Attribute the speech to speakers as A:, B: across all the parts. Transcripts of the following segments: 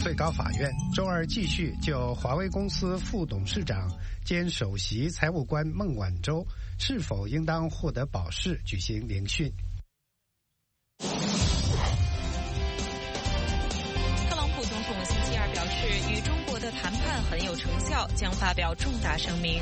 A: 最高法院周二继续就华为公司副董事长兼首席财务官孟晚舟是否应当获得保释举行聆讯。
B: 特朗普总统星期二表示，与中国的谈判很有成效，将发表重大声明。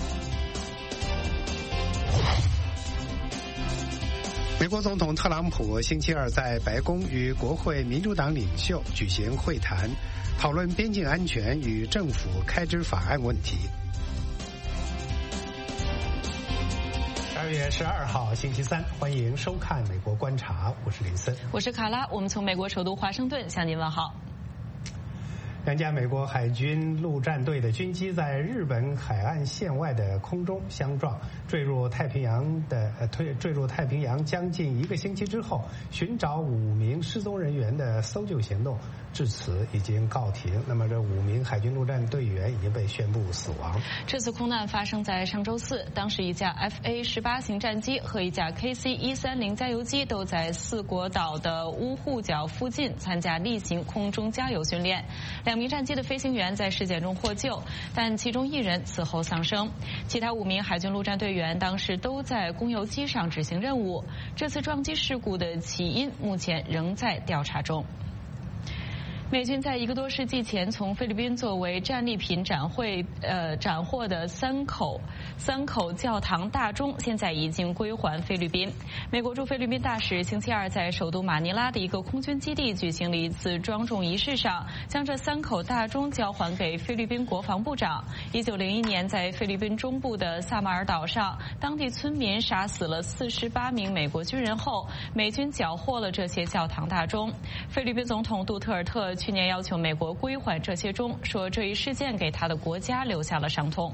A: 美国总统特朗普星期二在白宫与国会民主党领袖举行会谈，讨论边境安全与政府开支法案问题。2月12号星期三，欢迎收看《美国观察》，我是林森，
B: 我是卡拉，我们从美国首都华盛顿向您问好。
A: 2架美国海军陆战队的军机在日本海岸线外的空中相撞，坠入太平洋将近1个星期之后，寻找5名失踪人员的搜救行动至此已经告停。那么这5名海军陆战队员已经被宣布死亡。
B: 这次空难发生在上周四，当时一架 FA-18 型战机和一架 KC-130 加油机都在四国岛的乌户角附近参加例行空中加油训练。2名战机的飞行员在事件中获救，但其中1人此后丧生。其他5名海军陆战队员当时都在公油机上执行任务。这次撞击事故的起因目前仍在调查中。美军在1个多世纪前从菲律宾作为战利品斩获的三口教堂大钟，现在已经归还菲律宾。美国驻菲律宾大使星期二在首都马尼拉的一个空军基地举行了一次庄重仪式上，将这3口大钟交还给菲律宾国防部长。1901年，在菲律宾中部的萨马尔岛上，当地村民杀死了48名美国军人后，美军缴获了这些教堂大钟。菲律宾总统杜特尔特去年要求美国归还这些钟，说这一事件给他的国家留下了伤痛。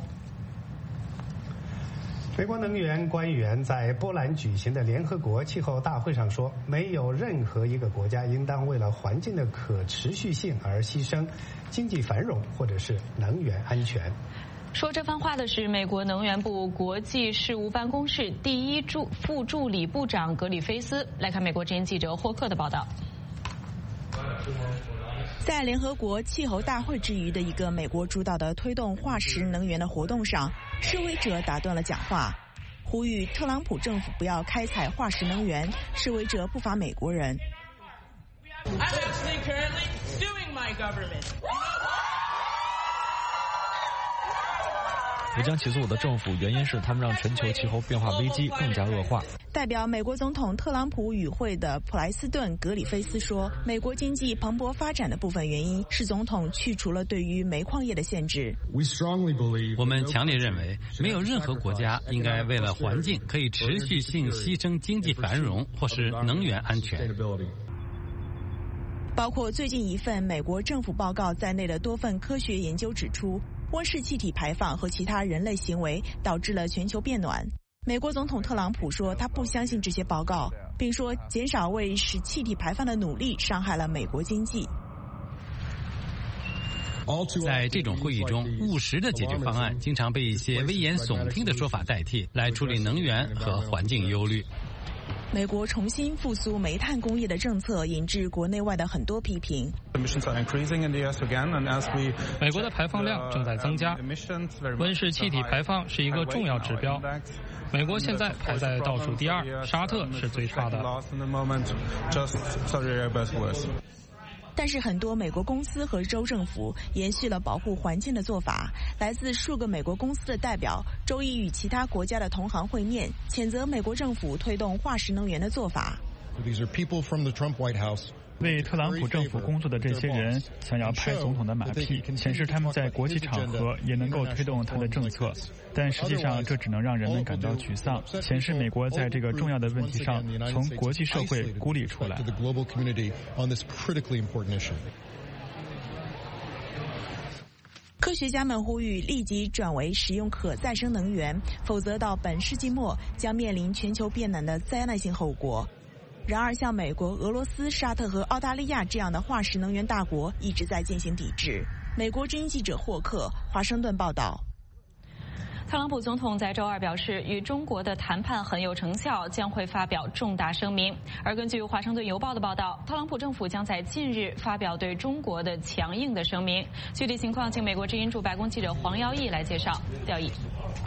A: 美国能源官员在波兰举行的联合国气候大会上说，没有任何一个国家应当为了环境的可持续性而牺牲经济繁荣或者是能源安全。
B: 说这番话的是美国能源部国际事务办公室第1副助理部长格里菲斯。来看美国之音记者霍克的报道。
C: 在联合国气候大会之余的一个美国主导的推动化石能源的活动上，示威者打断了讲话，呼吁特朗普政府不要开采化石能源。示威者不乏美国人。
D: 我将起诉我的政府，原因是他们让全球气候变化危机更加恶化。
C: 代表美国总统特朗普与会的普莱斯顿·格里菲斯说，美国经济蓬勃发展的部分原因是总统去除了对于煤矿业的限制。
E: 我们强烈认为，没有任何国家应该为了环境可以持续性牺牲经济繁荣或是能源安全。
C: 包括最近一份美国政府报告在内的多份科学研究指出，温室气体排放和其他人类行为导致了全球变暖。美国总统特朗普说他不相信这些报告，并说减少为使气体排放的努力伤害了美国经济。
E: 在这种会议中，务实的解决方案经常被一些危言耸听的说法代替，来处理能源和环境忧虑。
C: 美国重新复苏煤炭工业的政策引致国内外的很多批评。
F: 美国的排放量正在增加，温室气体排放是一个重要指标。美国现在排在倒数第2，沙特是最差的。
C: 但是很多美国公司和州政府延续了保护环境的做法。来自数个美国公司的代表周一与其他国家的同行会面，谴责美国政府推动化石能源的做法。
G: 为特朗普政府工作的这些人想要拍总统的马屁，显示他们在国际场合也能够推动他的政策，但实际上这只能让人们感到沮丧，显示美国在这个重要的问题上从国际社会孤立出来。
C: 科学家们呼吁立即转为使用可再生能源，否则到本世纪末将面临全球变暖的灾难性后果。然而，像美国、俄罗斯、沙特和澳大利亚这样的化石能源大国一直在进行抵制。美国之音记者霍克，华盛顿报道。
B: 特朗普总统在周二表示，与中国的谈判很有成效，将会发表重大声明。而根据《华盛顿邮报》的报道，特朗普政府将在近日发表对中国的强硬的声明。具体情况，请美国之音驻白宫记者黄耀义来介绍。耀义。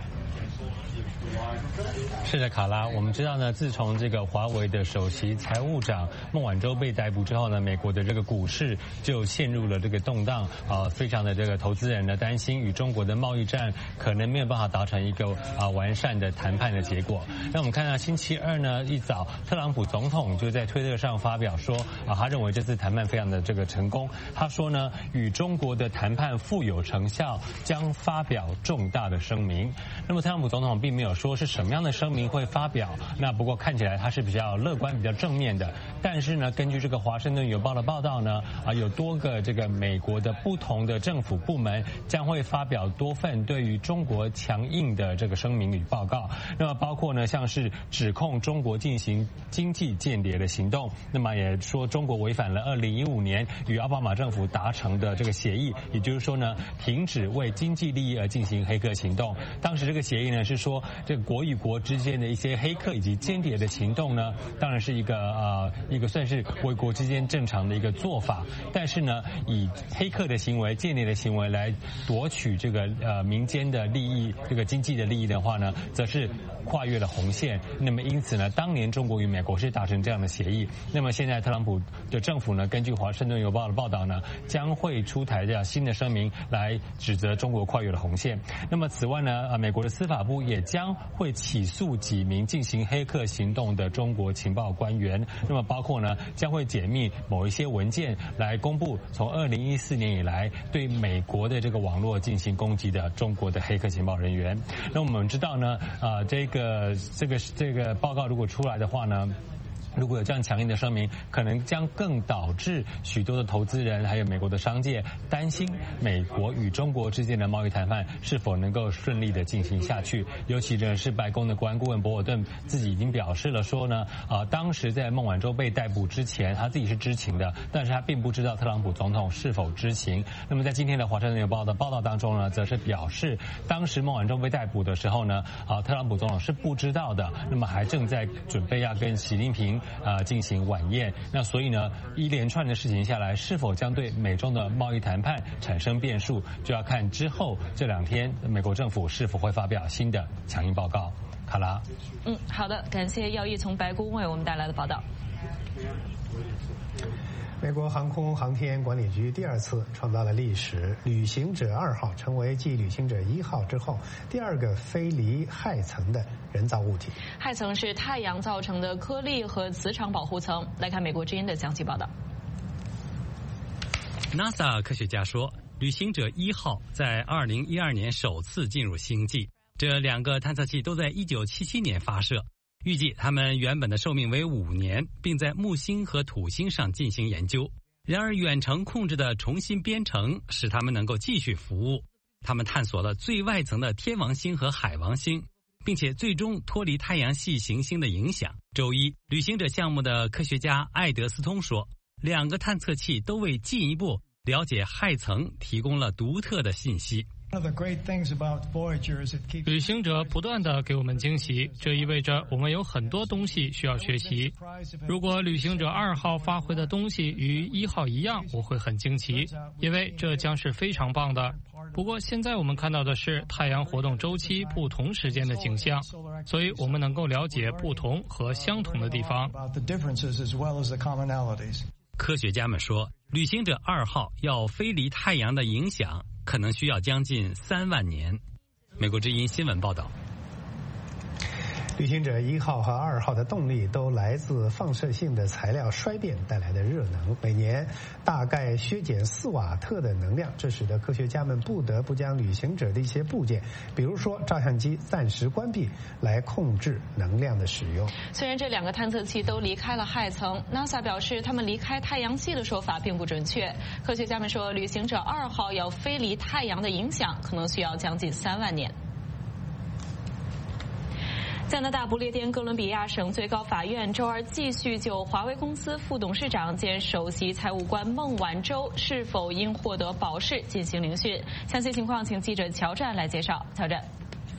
H: 是的，卡拉，我们知道呢，自从这个华为的首席财务长孟晚舟被逮捕之后呢，美国的这个股市就陷入了这个动荡非常的这个投资人呢担心与中国的贸易战可能没有办法达成一个完善的谈判的结果。那我们看到星期二呢一早，特朗普总统就在推特上发表说他认为这次谈判非常的这个成功。他说呢，与中国的谈判富有成效，将发表重大的声明。那么特朗普总统并没有说是什么样的声明会发表，那不过看起来他是比较乐观、比较正面的。但是呢，根据这个《华盛顿邮报》的报道呢，有多个这个美国的不同的政府部门将会发表多份对于中国强硬的这个声明与报告。那么包括呢，像是指控中国进行经济间谍的行动，那么也说中国违反了2015年与奥巴马政府达成的这个协议，也就是说呢，停止为经济利益而进行黑客行动。当时这个协议呢是说，这个国与国之间的一些黑客以及间谍的行动呢，当然是一个算是国与国之间正常的一个做法。但是呢，以黑客的行为、间谍的行为来夺取这个民间的利益、这个经济的利益的话呢，则是跨越了红线。那么因此呢，当年中国与美国是达成这样的协议。那么现在特朗普的政府呢，根据《华盛顿邮报》的报道呢，将会出台这样新的声明来指责中国跨越了红线。那么此外呢，美国的司法部也将会起诉几名进行黑客行动的中国情报官员。那么包括呢，将会解密某一些文件来公布从2014年以来对美国的这个网络进行攻击的中国的黑客情报人员。那我们知道呢，这个报告如果出来的话呢，如果有这样强硬的声明，可能将更导致许多的投资人还有美国的商界担心美国与中国之间的贸易谈判是否能够顺利的进行下去。尤其呢是白宫的国安顾问博尔顿自己已经表示了说呢，当时在孟晚舟被逮捕之前，他自己是知情的，但是他并不知道特朗普总统是否知情。那么在今天的《华盛顿邮报》的报道当中呢，则是表示当时孟晚舟被逮捕的时候呢，特朗普总统是不知道的，那么还正在准备要跟习近平进行晚宴。那所以呢，一连串的事情下来，是否将对美中的贸易谈判产生变数，就要看之后这2天美国政府是否会发表新的强硬报告。卡拉，
B: 好的，感谢耀义从白宫为我们带来的报道。
A: 美国航空航天管理局第2次创造了历史，旅行者2号成为继旅行者1号之后第2个飞离氦层的人造物体。
B: 氦层是太阳造成的颗粒和磁场保护层。来看美国之音的详细报道。
E: NASA 科学家说，旅行者1号在2012年首次进入星际，这2个探测器都在1977年发射。预计它们原本的寿命为5年，并在木星和土星上进行研究。然而远程控制的重新编程使它们能够继续服务。它们探索了最外层的天王星和海王星，并且最终脱离太阳系行星的影响。周一，旅行者项目的科学家艾德斯通说，2个探测器都为进一步了解氦层提供了独特的信息。
F: 旅行者不断地给我们惊喜，这意味着我们有很多东西需要学习。如果旅行者2号发挥的东西与1号一样，我会很惊奇，因为这将是非常棒的。不过现在我们看到的是太阳活动周期不同时间的景象，所以我们能够了解不同和相同的地方。
E: 科学家们说，旅行者2号要飞离太阳的影响可能需要将近3万年。美国之音新闻报道。
A: 旅行者1号和2号的动力都来自放射性的材料衰变带来的热能，每年大概削减4瓦特的能量，这使得科学家们不得不将旅行者的一些部件，比如说照相机暂时关闭，来控制能量的使用。
B: 虽然这2个探测器都离开了氦层， NASA 表示他们离开太阳系的说法并不准确。科学家们说，旅行者2号要飞离太阳的影响可能需要将近3万年。加拿大不列颠哥伦比亚省最高法院周二继续就华为公司副董事长兼首席财务官孟晚舟是否应获得保释进行聆讯。详细情况请记者乔战来介绍。乔战。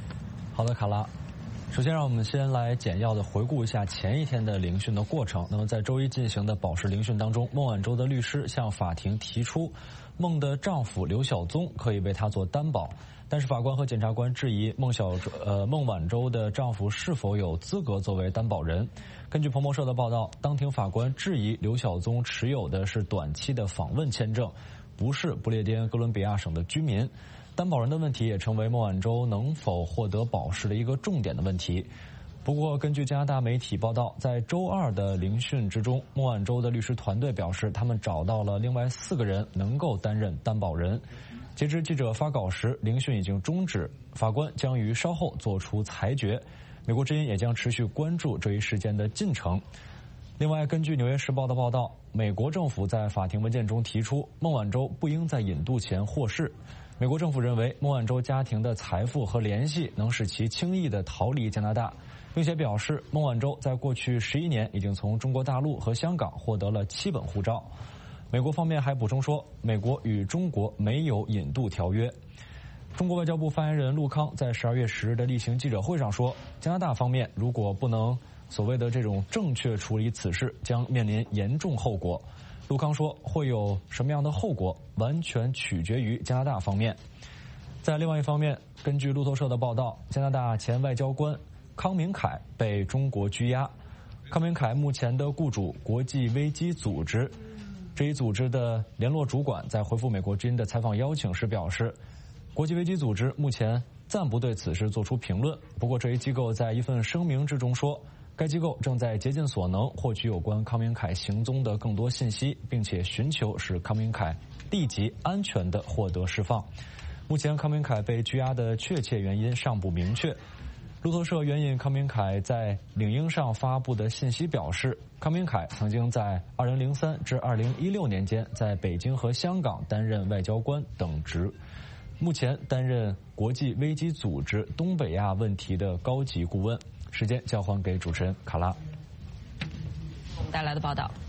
D: 好的，卡拉。首先，让我们先来简要的回顾一下前一天的聆讯的过程。那么，在周一进行的保释聆讯当中，孟晚舟的律师向法庭提出，孟的丈夫刘晓宗可以为她做担保，但是法官和检察官质疑孟晚舟的丈夫是否有资格作为担保人。根据彭博社的报道，当庭法官质疑刘晓宗持有的是短期的访问签证，不是不列颠哥伦比亚省的居民。担保人的问题也成为孟晚舟能否获得保释的一个重点的问题。不过，根据加拿大媒体报道，在周二的聆讯之中，孟晚舟的律师团队表示，他们找到了另外4个人能够担任担保人。截至记者发稿时，聆讯已经终止，法官将于稍后作出裁决。美国之音也将持续关注这一事件的进程。另外，根据《纽约时报》的报道，美国政府在法庭文件中提出，孟晚舟不应在引渡前获释。美国政府认为，孟晚舟家庭的财富和联系能使其轻易地逃离加拿大，并且表示，孟晚舟在过去11年已经从中国大陆和香港获得了7本护照。美国方面还补充说，美国与中国没有引渡条约。中国外交部发言人陆康在12月10日的例行记者会上说，加拿大方面如果不能所谓的这种正确处理此事，将面临严重后果。陆康说，会有什么样的后果，完全取决于加拿大方面。在另外一方面，根据路透社的报道，加拿大前外交官康明凯被中国拘押。康明凯目前的雇主国际危机组织，这一组织的联络主管在回复美国之音的采访邀请时表示，国际危机组织目前暂不对此事做出评论。不过，这一机构在一份声明之中说，该机构正在竭尽所能获取有关康明凯行踪的更多信息，并且寻求使康明凯立即安全地获得释放。目前康明凯被拘押的确切原因尚不明确。路透社援引康明凯在领英上发布的信息表示，康明凯曾经在2003至2016年间在北京和香港担任外交官等职，目前担任国际危机组织东北亚问题的高级顾问。时间交还给主持人卡拉。
B: 我们带来的报道。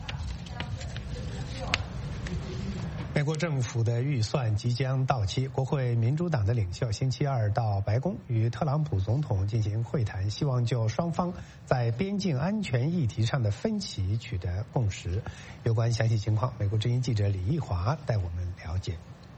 A: 美国政府的预算即将到期，国会民主党的领袖星期二到白宫与特朗普总统进行会谈，希望就双方在边境安全议题上的分歧取得共识。有关详细情况，美国之音记者李义华带我们了解。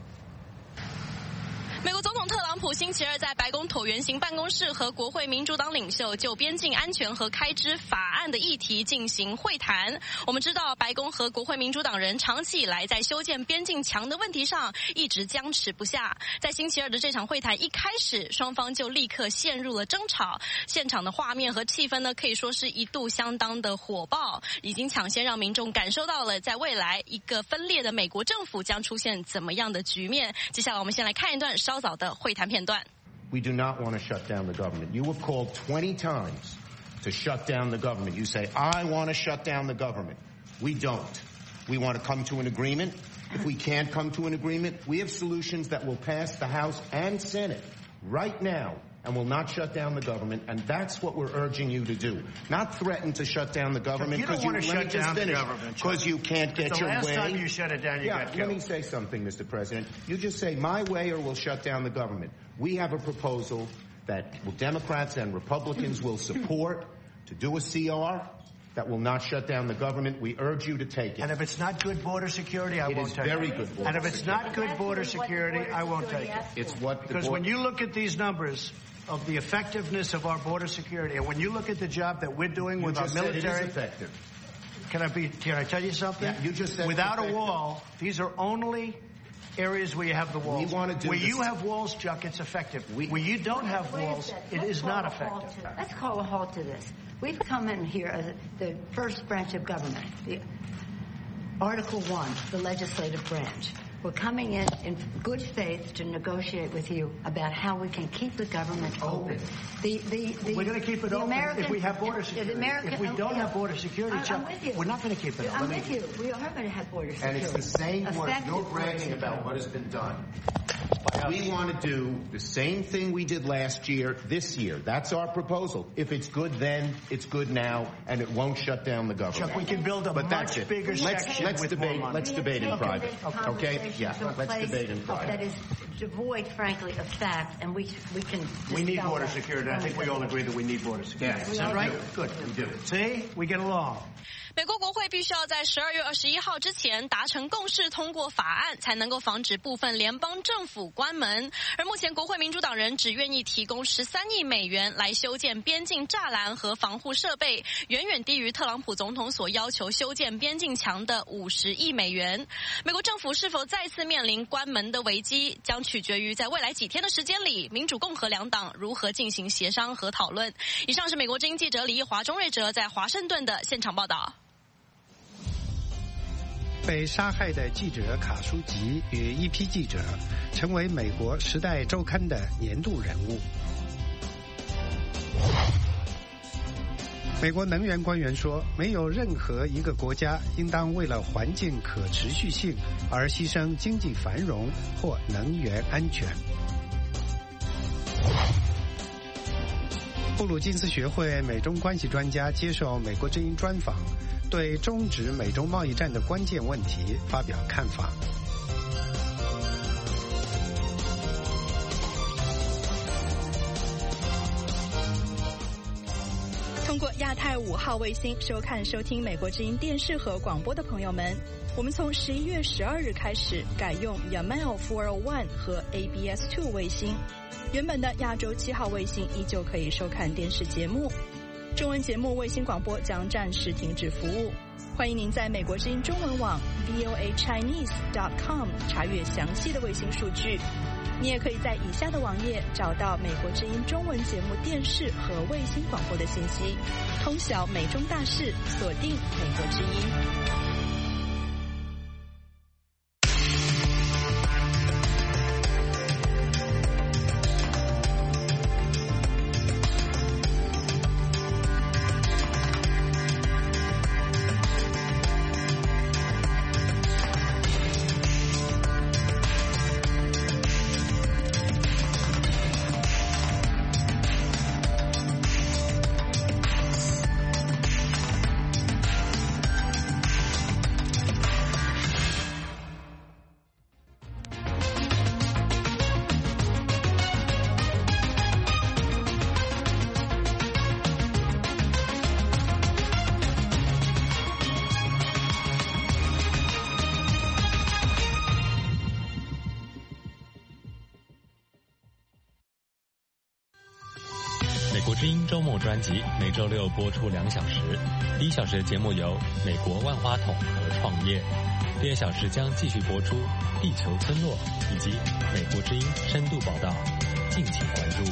I: 美国总统特朗普星期二在白宫椭圆形办公室和国会民主党领袖就边境安全和开支法案的议题进行会谈。我们知道，白宫和国会民主党人长期以来在修建边境墙的问题上一直僵持不下。在星期二的这场会谈一开始，双方就立刻陷入了争吵，现场的画面和气氛呢，可以说是一度相当的火爆，已经抢先让民众感受到了在未来一个分裂的美国政府将出现怎么样的局面。接下来我们先来看一段稍早的会谈片段。
J: We do not want to shut down the government. You have called 20 times to shut down the government. You say, I want to shut down the government. We don't. We want to come to an agreement. If we can't come to an agreement, we have solutions that will pass the House and Senate right now and will not shut down the government, and that's what we're urging you to do. Not threaten to shut down the government because you can't get your way.
K: The last time you shut it down, you got killed.
J: Let me say something, Mr. President. You just say my way or we'll shut down the government. We have a proposal that Democrats and Republicans will support to do a CR that will not shut down the government. We urge you to take it.
K: And if it's not good border security, I won't take it.
J: It is very good border security.
K: And if it's not good border security, I won't take it.
J: It's what
K: because when you look at these numbers of the effectiveness of our border security, and when you look at the job that we're doing with our military,
J: it is effective.
K: Can I tell you something?
J: Yeah, you just said
K: without a wall, these are only areas where you have the walls. Where you have walls, Chuck, it's effective. Where you don't have walls, it is not effective.
L: Let's call a halt to this. We've come in here as the first branch of government, the Article 1, the legislative branch. We're coming in good faith to negotiate with you about how we can keep the government open.
K: We're going to keep it open if we have border security. If we don't have border security, Chuck, we're not going to keep it open.
L: I'm with you. We are going to have border security.
J: And it's the same word you're bragging about what has been done by We want to do the same thing we did last year, this year. That's our proposal. If it's good then, it's good now, and it won't shut down the government.
K: Chuck, we can build a much bigger section.
J: Let's debate in private. Okay? Yeah, let's debate in private.
L: That is devoid, frankly, of fact, and we can.
K: We need border security. I think we all agree that we need border security.
J: Yes.
K: Is that right? Good.
J: We do.
K: See, we get along.
I: 美国国会必须要在12月21号之前达成共识，通过法案，才能够防止部分联邦政府关门。而目前国会民主党人只愿意提供13亿美元来修建边境栅栏和防护设备，远远低于特朗普总统所要求修建边境墙的50亿美元。美国政府是否再次面临关门的危机，将取决于在未来几天的时间里，民主共和两党如何进行协商和讨论。以上是美国之音记者李义华、钟瑞哲在华盛顿的现场报道。
A: 被杀害的记者卡舒吉与一批记者成为美国《时代周刊》的年度人物。美国能源官员说，没有任何一个国家应当为了环境可持续性而牺牲经济繁荣或能源安全。布鲁金斯学会美中关系专家接受美国之音专访，对终止美中贸易战的关键问题发表看法。
C: 通过亚太5号卫星收看收听美国之音电视和广播的朋友们，我们从11月12日开始改用 Yamal 401和 ABS2 卫星，原本的亚洲7号卫星依旧可以收看电视节目。中文节目卫星广播将暂时停止服务，欢迎您在美国之音中文网 voachinese.com 查阅详细的卫星数据。你也可以在以下的网页找到美国之音中文节目电视和卫星广播的信息，通晓美中大事，锁定美国之音。
M: 周末专辑每周六播出2小时，第1小时的节目有美国万花筒和创业，第2小时将继续播出地球村落以及美国之音深度报道，敬请关注。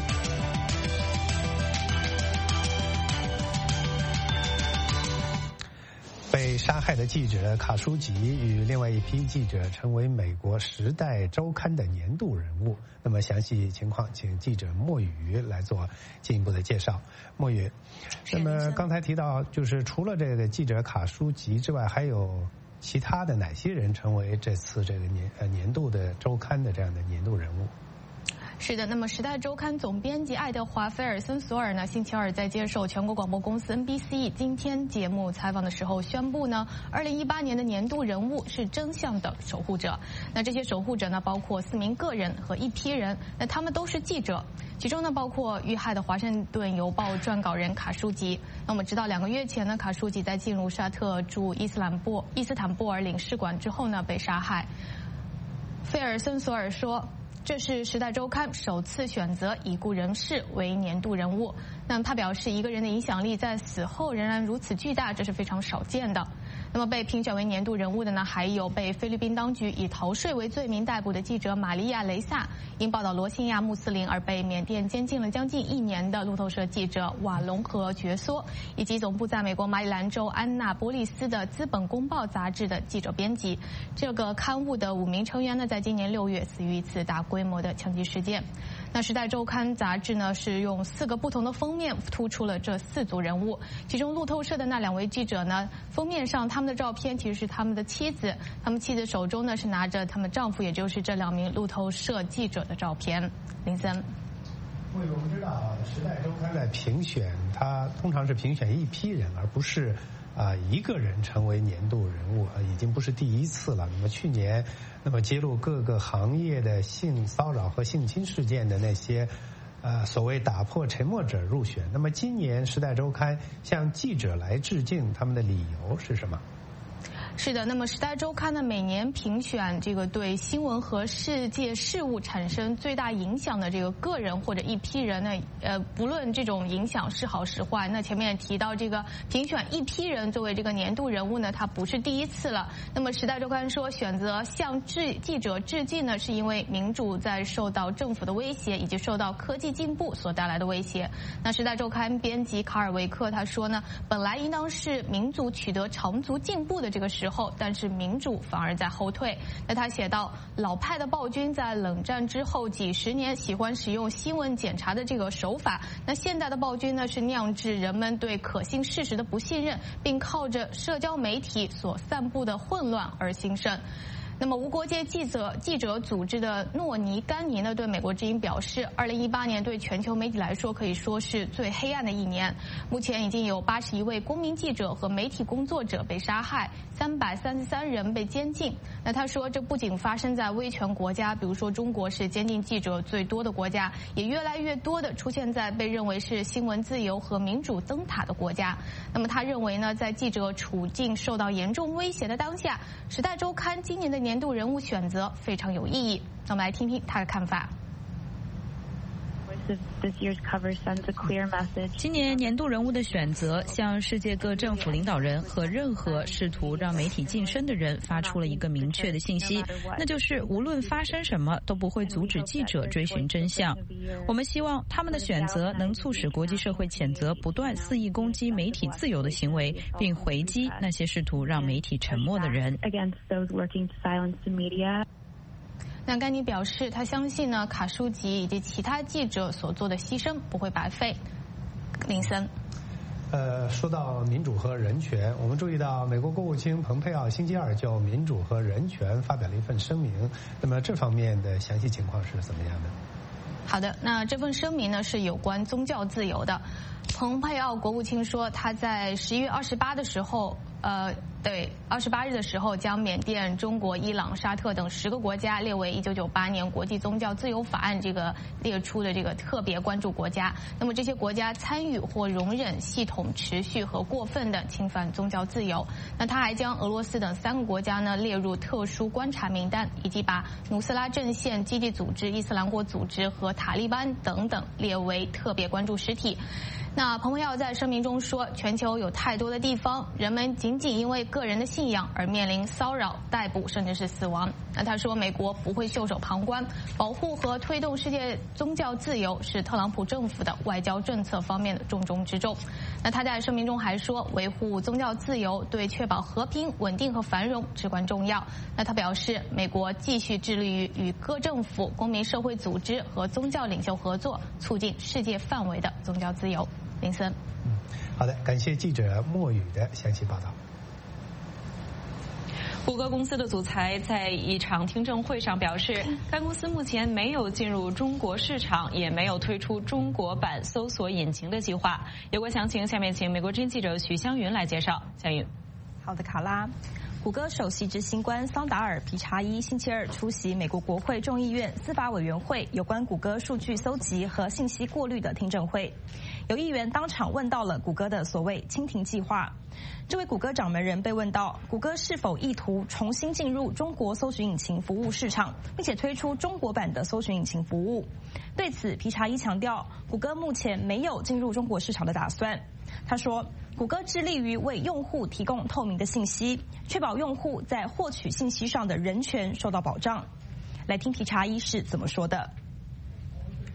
A: 被杀害的记者卡舒吉与另外一批记者成为美国《时代周刊》的年度人物。那么详细情况，请记者莫宇来做进一步的介绍。莫宇，那么刚才提到，就是除了这个记者卡舒吉之外，还有其他的哪些人成为这次这个年度的周刊的这样的年度人物？
B: 是的，那么《时代周刊》总编辑爱德华·菲尔森索尔呢，星期二在接受全国广播公司 NBC 今天节目采访的时候宣布呢，2018年的年度人物是真相的守护者。那这些守护者呢，包括4名个人和1批人，那他们都是记者，其中呢包括遇害的《华盛顿邮报》撰稿人卡舒吉。那我们知道，2个月前呢，卡舒吉在进入沙特驻伊斯坦布尔领事馆之后呢被杀害。菲尔森索尔说，这是《时代周刊》首次选择已故人士为年度人物。那么他表示，一个人的影响力在死后仍然如此巨大，这是非常少见的。那么被评选为年度人物的呢，还有被菲律宾当局以逃税为罪名逮捕的记者玛利亚·雷萨，因报道罗兴亚穆斯林而被缅甸监禁了将近1年的路透社记者瓦隆和觉梭，以及总部在美国马里兰州安纳波利斯的《资本公报》杂志的记者编辑。这个刊物的5名成员呢，在今年6月死于一次大规模的枪击事件。
N: 那《时代周刊》杂志呢是用4个不同的封面突出了这4组人物，其中路透社的那2位记者呢，封面上他们的照片其实是他们的妻子，他们妻子手中呢是拿着他们丈夫，也就是这2名路透社记者的照片。林森。
A: 我们知道《时代周刊》的评选，它通常是评选一批人，而不是一个人成为年度人物，已经不是第一次了。那么去年，揭露各个行业的性骚扰和性侵事件的那些所谓打破沉默者入选。那么今年《时代周刊》向记者来致敬，他们的理由是什么？
N: 是的，那么《时代周刊》呢每年评选这个对新闻和世界事务产生最大影响的这个个人或者一批人呢，不论这种影响是好是坏，那前面也提到这个评选一批人作为这个年度人物呢，它不是第一次了。那么《时代周刊》说选择向记者致敬呢，是因为民主在受到政府的威胁以及受到科技进步所带来的威胁。那《时代周刊》编辑卡尔维克他说呢，本来应当是民主取得长足进步的这个时候，但是民主反而在后退。那他写道，老派的暴君在冷战之后几10年喜欢使用新闻检查的这个手法，那现代的暴君呢是酿制人们对可信事实的不信任，并靠着社交媒体所散布的混乱而兴盛。那么无国界记者组织的诺尼甘尼呢对美国之音表示，2018年对全球媒体来说可以说是最黑暗的一年。目前已经有81位公民记者和媒体工作者被杀害，333人被监禁。那他说，这不仅发生在威权国家，比如说中国是监禁记者最多的国家，也越来越多的出现在被认为是新闻自由和民主灯塔的国家。那么他认为呢，在记者处境受到严重威胁的当下，《时代周刊》今年的年度人物选择非常有意义。那我们来听听他的看法。
O: 今年年度人物的选择向世界各政府领导人和任何试图让媒体晋升的人发出了一个明确的信息，那就是无论发生什么都不会阻止记者追寻真相。我们希望他们的选择能促使国际社会谴责不断肆意攻击媒体自由的行为，并回击那些试图让媒体沉默的人。
N: 那甘尼表示，他相信呢，卡舒吉以及其他记者所做的牺牲不会白费。林森。
A: 说到民主和人权，我们注意到美国国务卿蓬佩奥星期2就民主和人权发表了一份声明。那么这方面的详细情况是怎么样的？
N: 好的，那这份声明呢是有关宗教自由的。蓬佩奥国务卿说，他在11月28的时候，28日的时候，将缅甸、中国、伊朗、沙特等10个国家列为1998年国际宗教自由法案这个列出的这个特别关注国家。那么这些国家参与或容忍系统、持续和过分的侵犯宗教自由。那他还将俄罗斯等3个国家呢列入特殊观察名单，以及把努斯拉阵线、基地组织、伊斯兰国组织和塔利班等等列为特别关注实体。那蓬佩奥在声明中说，全球有太多的地方，人们仅仅因为个人的信仰而面临骚扰、逮捕，甚至是死亡。那他说，美国不会袖手旁观，保护和推动世界宗教自由是特朗普政府的外交政策方面的重中之重。那他在声明中还说，维护宗教自由对确保和平、稳定和繁荣至关重要。那他表示，美国继续致力于与各政府、公民社会组织和宗教领袖合作，促进世界范围的宗教自由。林森。
A: 好的，感谢记者莫宇的详细报道。
B: 谷歌公司的总裁在一场听证会上表示，该公司目前没有进入中国市场，也没有推出中国版搜索引擎的计划。有关详情，下面请美国之音记者许湘云来介绍。湘云。
P: 好的，卡拉。谷歌首席执行官桑达尔·皮查伊星期2出席美国国会众议院司法委员会有关谷歌数据搜集和信息过滤的听证会。有议员当场问到了谷歌的所谓蜻蜓计划。这位谷歌掌门人被问到，谷歌是否意图重新进入中国搜寻引擎服务市场，并且推出中国版的搜寻引擎服务。对此，皮查伊强调，谷歌目前没有进入中国市场的打算。他说，谷歌致力于为用户提供透明的信息，确保用户在获取信息上的人权受到保障。来听皮查伊是怎么说的。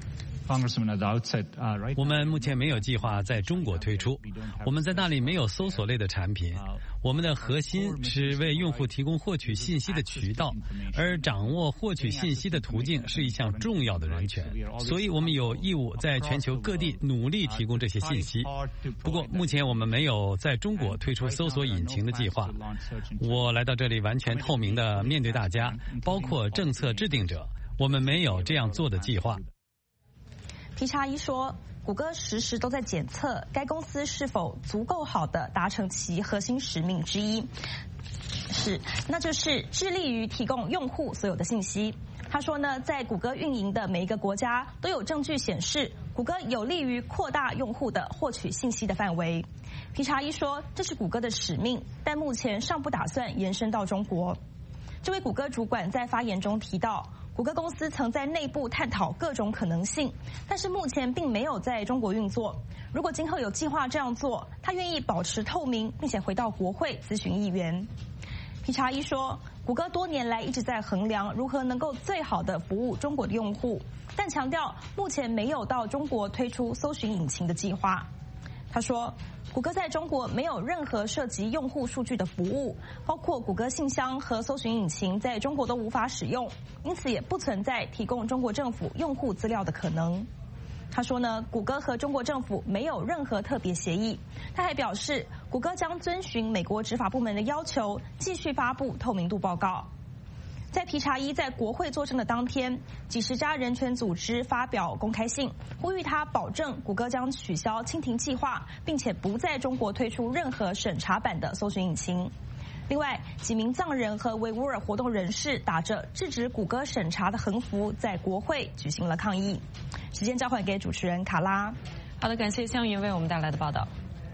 E: 我们目前没有计划在中国推出，我们在那里没有搜索类的产品。我们的核心是为用户提供获取信息的渠道，而掌握获取信息的途径是一项重要的人权，所以我们有义务在全球各地努力提供这些信息。不过目前我们没有在中国推出搜索引擎的计划。我来到这里完全透明地面对大家，包括政策制定者，我们没有这样做的计划。
P: 皮查伊说，谷歌时时都在检测该公司是否足够好地达成其核心使命之一，那就是致力于提供用户所有的信息。他说呢，在谷歌运营的每一个国家都有证据显示，谷歌有利于扩大用户的获取信息的范围。皮查伊说，这是谷歌的使命，但目前尚不打算延伸到中国。这位谷歌主管在发言中提到，谷歌公司曾在内部探讨各种可能性，但是目前并没有在中国运作。如果今后有计划这样做，他愿意保持透明，并且回到国会咨询议员。皮查伊说，谷歌多年来一直在衡量如何能够最好的服务中国的用户，但强调目前没有到中国推出搜寻引擎的计划。他说，谷歌在中国没有任何涉及用户数据的服务，包括谷歌信箱和搜寻引擎在中国都无法使用，因此也不存在提供中国政府用户资料的可能。他说呢，谷歌和中国政府没有任何特别协议。他还表示，谷歌将遵循美国执法部门的要求，继续发布透明度报告。在皮查伊在国会作证的当天，几十家人权组织发表公开信，呼吁他保证谷歌将取消蜻蜓计划，并且不在中国推出任何审查版的搜寻引擎。另外，几名藏人和维吾尔活动人士打着制止谷歌审查的横幅，在国会举行了抗议。时间交还给主持人卡拉。
B: 好的，感谢向云为我们带来的报道。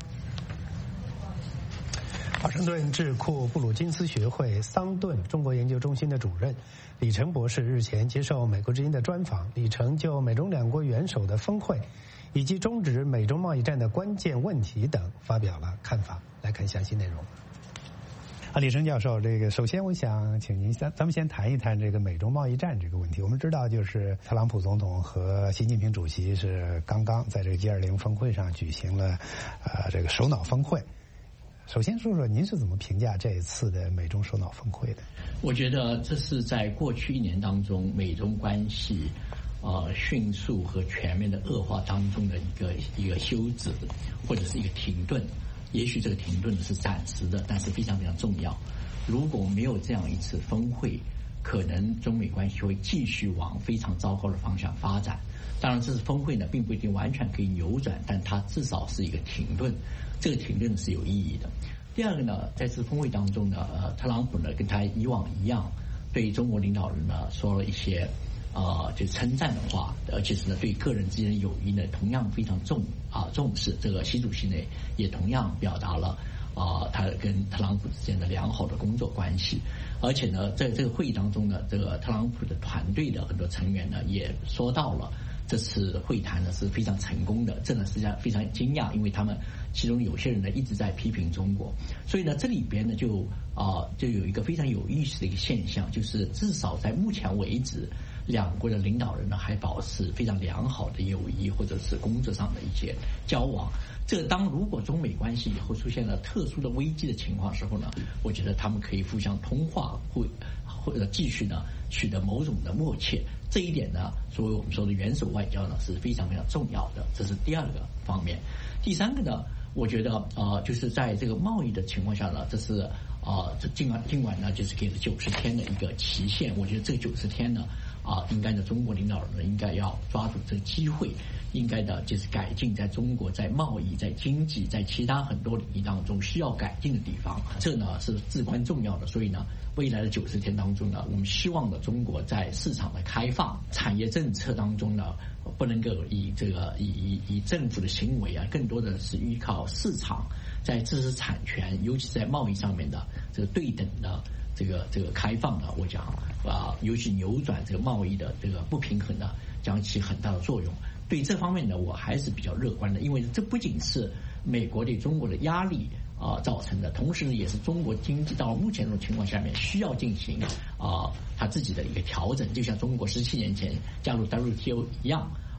A: 华盛顿智库布鲁金斯学会桑顿中国研究中心的主任李成博士日前接受美国之音的专访，李成就美中两国元首的峰会以及终止美中贸易战的关键问题等发表了看法。来看详细内容。李成教授，首先我想请您咱们先谈一谈这个美中贸易战这个问题。我们知道，就是特朗普总统和习近平主席是刚刚在这个 G20 峰会上举行了这个首脑峰会。首先说说您是怎么评价这一次的美中首脑峰会的？
Q: 我觉得这是在过去1年当中美中关系迅速和全面的恶化当中的一个休止，或者是一个停顿。也许这个停顿是暂时的，但是非常非常重要。如果没有这样一次峰会，可能中美关系会继续往非常糟糕的方向发展。当然，这次峰会呢，并不一定完全可以扭转，但它至少是一个停顿。这个停顿是有意义的。第二个呢，在这次峰会当中呢，特朗普呢跟他以往一样，对中国领导人呢说了一些就称赞的话，而且是呢对个人之间的友谊呢同样非常重视。这个习主席呢也同样表达了他跟特朗普之间的良好的工作关系。而且呢，在这个会议当中呢，这个特朗普的团队的很多成员呢也说到了这次会谈呢是非常成功的，这呢实际上非常惊讶，因为他们其中有些人呢一直在批评中国。所以呢，这里边呢就有一个非常有意思的一个现象，就是至少在目前为止，两国的领导人呢还保持非常良好的友谊，或者是工作上的一些交往。如果中美关系以后出现了特殊的危机的情况时候呢，我觉得他们可以互相通话，或者继续呢取得某种的默契。这一点呢，作为我们说的元首外交呢是非常非常重要的。这是第二个方面。第三个呢，我觉得就是在这个贸易的情况下呢，这是尽管呢就是给了90天的一个期限。我觉得这90天呢应该呢中国领导人呢应该要抓住这个机会，应该的就是改进在中国在贸易、在经济、在其他很多领域当中需要改进的地方，这呢是至关重要的。所以呢，未来的90天当中呢，我们希望的中国在市场的开放、产业政策当中呢，不能够以政府的行为更多的是依靠市场，在知识产权，尤其在贸易上面的这个对等的这个开放呢，我讲尤其扭转这个贸易的这个不平衡呢，将起很大的作用。对这方面呢，我还是比较乐观的，因为这不仅是美国对中国的压力造成的，同时呢，也是中国经济到目前这种情况下面需要进行它自己的一个调整，就像中国17年前加入 WTO 一样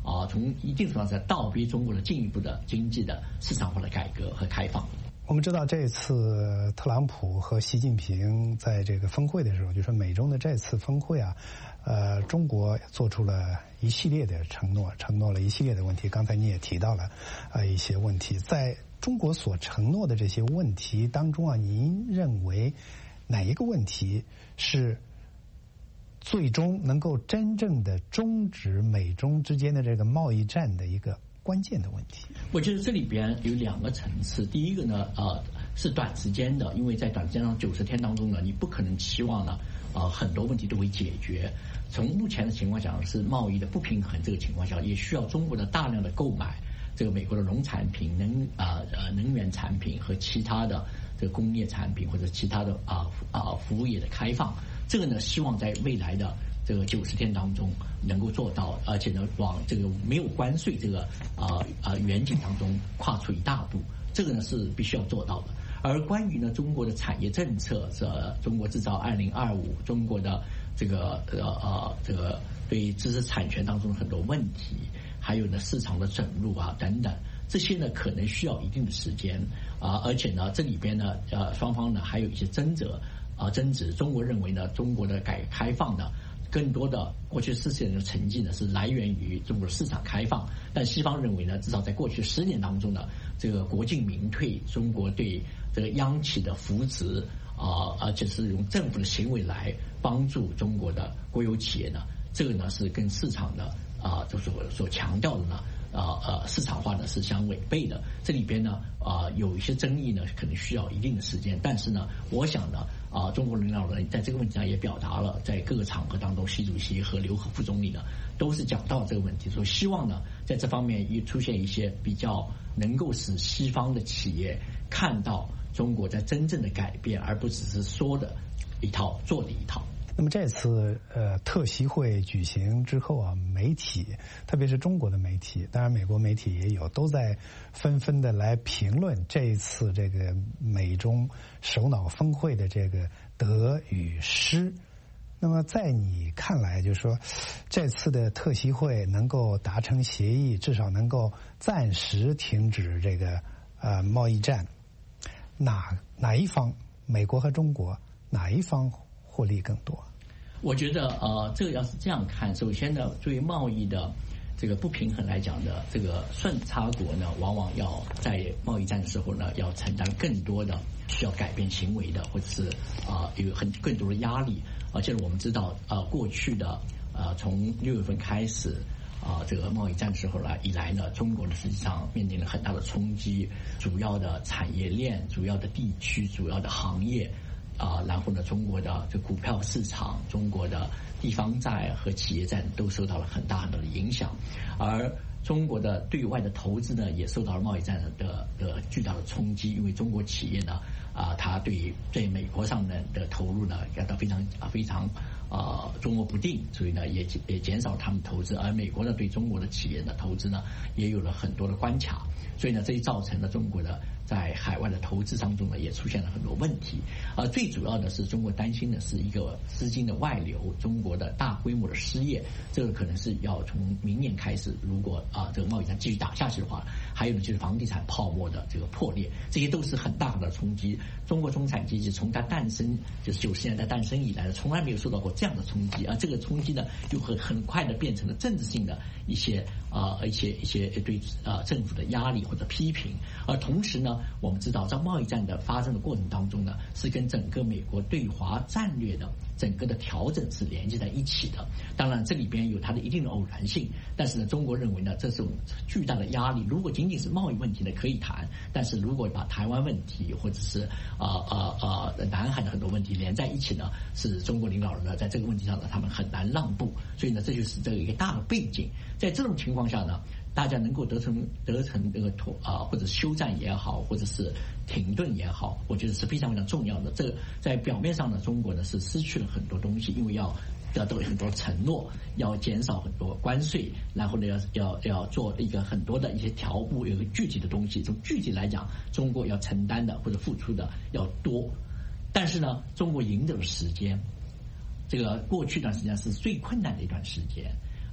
Q: 从一定程度上倒逼中国的进一步的经济的市场化的改革和开放。
A: 我们知道这次特朗普和习近平在这个峰会的时候，就说美中的这次峰会啊，中国做出了一系列的承诺了一系列的问题。刚才你也提到了一些问题，在中国所承诺的这些问题当中啊，您认为哪一个问题是最终能够真正的终止美中之间的这个贸易战的一个关键的问题？
Q: 我觉得这里边有2个层次。第一个呢，是短时间的，因为在短时间上90天当中呢，你不可能期望呢，很多问题都会解决。从目前的情况下是贸易的不平衡这个情况下，也需要中国的大量的购买这个美国的农产品、能源产品和其他的这个工业产品或者其他的服务业的开放。这个呢，希望在未来的这个90天当中能够做到，而且呢，往这个没有关税这个远景当中跨出一大步。这个呢是必须要做到的。而关于呢中国的产业政策，中国制造2025，中国的这个对知识产权当中的很多问题，还有呢市场的整入等等，这些呢可能需要一定的时间而且呢这里边呢双方呢还有一些争执。中国认为呢中国的改革开放呢更多的过去40年的成绩呢是来源于中国的市场开放，但西方认为呢至少在过去10年当中呢，这个国进民退，中国对这个央企的扶植而且是用政府的行为来帮助中国的国有企业呢，这个呢是跟市场的所强调的呢市场化呢是相违背的。这里边呢有一些争议呢可能需要一定的时间，但是呢我想呢中国领导人在这个问题上也表达了，在各个场合当中，习主席和刘鹤副总理呢都是讲到这个问题，说希望呢在这方面也出现一些比较能够使西方的企业看到中国在真正的改变，而不只是说的一套做的一套。
A: 那么这次特席会举行之后啊，媒体特别是中国的媒体，当然美国媒体也有，都在纷纷的来评论这一次这个美中首脑峰会的这个得与失。那么在你看来，就是说这次的特席会能够达成协议，至少能够暂时停止这个贸易战，哪一方，美国和中国哪一方获利更多？
Q: 我觉得这个要是这样看，首先呢，对于贸易的这个不平衡来讲的，这个顺差国呢，往往要在贸易战的时候呢，要承担更多的需要改变行为的，或者是有更多的压力。而且我们知道过去的从6月份开始这个贸易战时候以来呢，中国呢实际上面临了很大的冲击，主要的产业链、主要的地区、主要的行业。然后呢，中国的这股票市场、中国的地方债和企业债都受到了很大的影响，而中国的对外的投资呢，也受到了贸易战的巨大的冲击，因为中国企业呢，它对美国上的投入呢，感到非常捉摸不定，所以呢，也减少他们投资，而美国呢，对中国的企业的投资呢，也有了很多的关卡，所以呢，这也造成了中国的在海外的投资当中呢，也出现了很多问题。最主要的是中国担心的是一个资金的外流，中国的大规模的失业，这个可能是要从明年开始，如果这个贸易战继续打下去的话，还有呢就是房地产泡沫的这个破裂，这些都是很大的冲击。中国中产阶级从它诞生，就是90年代诞生以来呢，从来没有受到过这样的冲击，而这个冲击呢，又很快的变成了政治性的一些对政府的压力或者批评。而同时呢，我们知道在贸易战的发生的过程当中呢，是跟整个美国对华战略的整个的调整是连接在一起的。当然这里边有它的一定的偶然性，但是呢，中国认为呢，这是巨大的压力。如果仅仅是贸易问题呢可以谈，但是如果把台湾问题或者是南海的很多问题连在一起呢，是中国领导人呢在这个问题上呢他们很难让步。所以呢，这就是这个一个大的背景。在这种情况下呢，大家能够得成这个或者休战也好，或者是停顿也好，我觉得是非常非常重要的。这个在表面上呢，中国呢是失去了很多东西，因为要得到很多承诺，要减少很多关税，然后呢要做一个很多的一些条步，有一个具体的东西。从具体来讲，中国要承担的或者付出的要多，但是呢，中国赢得了时间。这个过去一段时间是最困难的一段时间。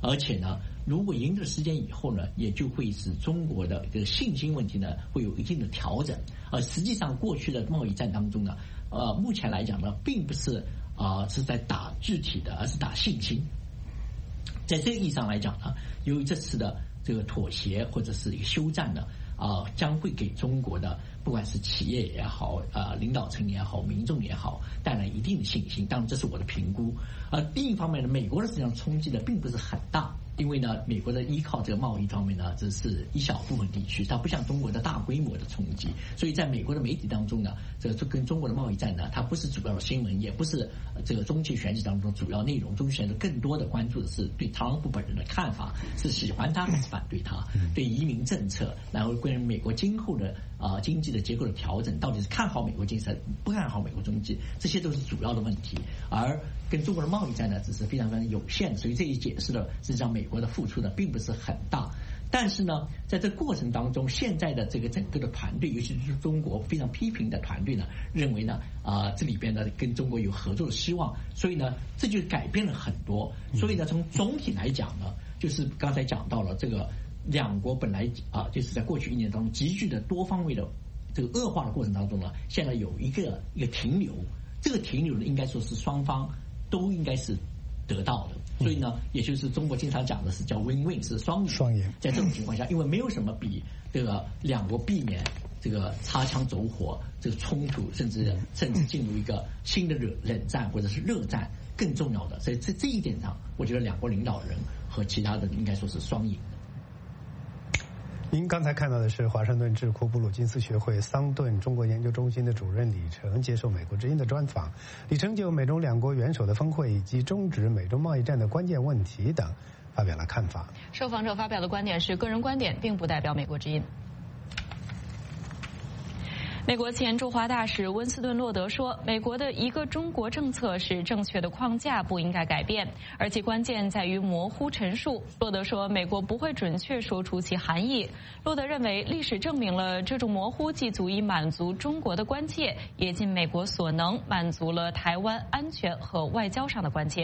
Q: 而且呢，如果赢得时间以后呢，也就会使中国的这个信心问题呢会有一定的调整。实际上过去的贸易战当中呢，目前来讲呢，并不是是在打具体的，而是打信心。在这个意义上来讲呢，由于这次的这个妥协或者是一个休战呢，将会给中国的不管是企业也好，领导层也好，民众也好，带来一定的信心。当然，这是我的评估。另一方面呢，美国的实际上冲击呢并不是很大。因为呢，美国的依靠这个贸易方面呢，只是一小部分地区，它不像中国的大规模的冲击。所以在美国的媒体当中呢，这个跟中国的贸易战呢，它不是主要的新闻，也不是这个中期选举当中主要内容。中期选举更多的关注的是对特朗普本人的看法，是喜欢他还是反对他？对移民政策，然后关于美国今后的经济的结构的调整，到底是看好美国经济，不看好美国经济，这些都是主要的问题。而跟中国的贸易战呢，只是非常非常有限，所以这也解释了实际上美国的付出呢并不是很大。但是呢，在这过程当中，现在的这个整个的团队，尤其是中国非常批评的团队呢，认为呢，这里边呢跟中国有合作的希望，所以呢，这就改变了很多。所以呢，从总体来讲呢，就是刚才讲到了这个两国本来就是在过去1年当中急剧的多方位的这个恶化的过程当中呢，现在有一个停留，这个停留呢，应该说是双方都应该是得到的。所以呢，也就是中国经常讲的是叫 win-win， 是双赢。在这种情况下，因为没有什么比这个两国避免这个擦枪走火、这个冲突，甚至进入一个新的冷战或者是热战更重要的。所以这一点上，我觉得两国领导人和其他的应该说是双赢。
A: 您刚才看到的是华盛顿智库布鲁金斯学会桑顿中国研究中心的主任李成接受美国之音的专访。李成就美中两国元首的峰会以及终止美中贸易战的关键问题等发表了看法。
B: 受访者发表的观点是个人观点，并不代表美国之音。美国前驻华大使温斯顿·洛德说，美国的一个中国政策是正确的框架，不应该改变，而其关键在于模糊陈述。洛德说，美国不会准确说出其含义。洛德认为，历史证明了这种模糊既足以满足中国的关切，也尽美国所能满足了台湾安全和外交上的关切。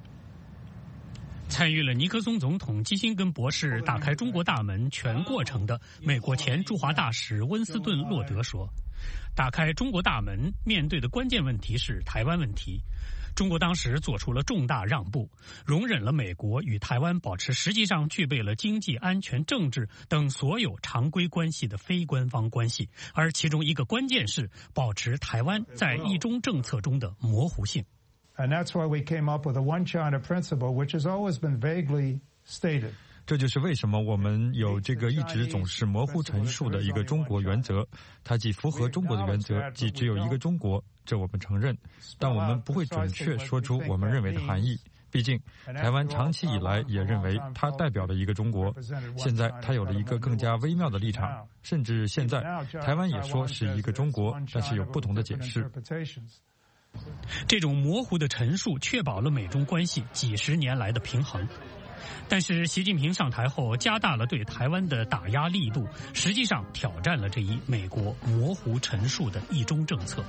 R: 参与了尼克松总统基辛根博士打开中国大门全过程的美国前驻华大使温斯顿·洛德说，打开中国大门面对的关键问题是台湾问题。中国当时做出了重大让步，容忍了美国与台湾保持实际上具备了经济、安全、政治等所有常规关系的非官方关系，而其中一个关键是保持台湾在一中政策中的模糊性。
S: And that's why we came up with a one China principle, which has always been vaguely stated.
T: 这就是为什么我们有这个一直总是模糊陈述的一个中国原则，它既符合中国的原则，既只有一个中国，这我们承认，但我们不会准确说出我们认为的含义。毕竟，台湾长期以来也认为它代表了一个中国，现在它有了一个更加微妙的立场，甚至现在台湾也说是一个中国，但是有不同的解释。
R: 这种模糊的陈述确保了美中关系几十年来的平衡，但是习近平上台后加大了对台湾的打压力度，实际上挑战了这一美国模糊陈述的一中政策。